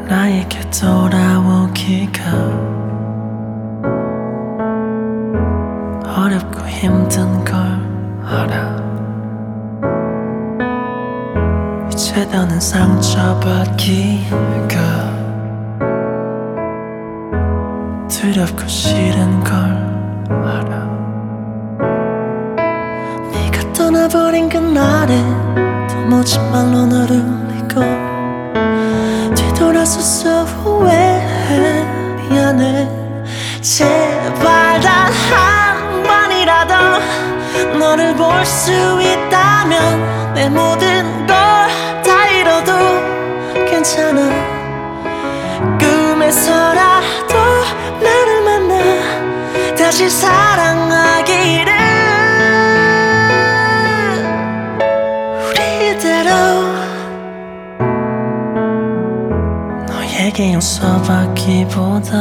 나에게 돌아오기가 어렵고 힘든 걸 알아. 이제 더는 상처받기가 두렵고 싫은 걸 알아. 네가 떠나버린 그날에 도무지 말로 너를 울리고 뒤돌아서서 후회해. 미안해. 제발 단 한 번이라도 너를 볼 수 있다면 내 모든 걸 다 잃어도 괜찮아. 꿈에서라도 나를 만나 다시 사랑하기를. 우리대로 너에게 용서받기보다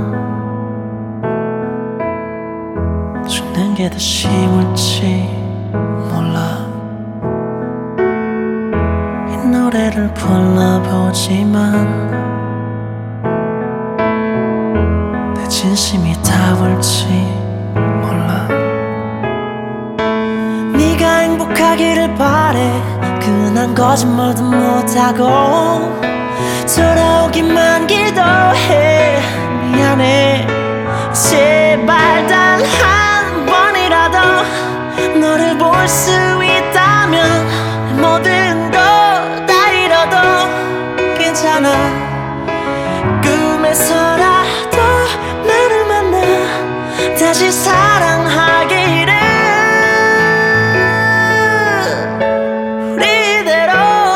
죽는 게 더 쉬울지 몰라. 이 노래를 불러보지만 내 진심이 닿을지 몰라. 네가 행복하기를 바래. 그난 거짓말도 못하고 돌아오기만 기도해. 미안해. 제발 단 한 번이라도 너를 볼 수 있다면 모든 거 다 잃어도 괜찮아. 꿈에서라도 나를 만나 다시 사랑하기를. 우리대로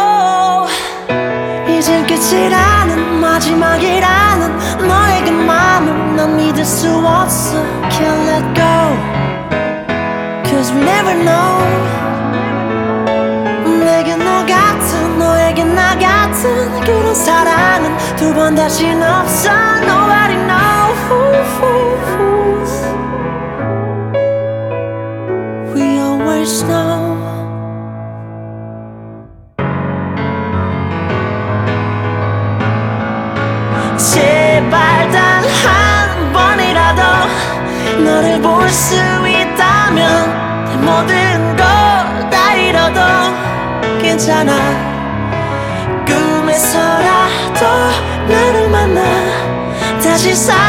이젠 끝이라는 마지막이라는 너의 그 맘을 난 믿을 수 없어. Can't let go Cause we never know. 내게 너 같은 너에게 나 같은 그런 사랑은 두 번 다신 없어. Nobody knows. We always know. 제발 단 한 번이라도 너를 볼 수 있다면 내 모든 거 다 잃어도 괜찮아. 꿈에서라도 나를 만나 다시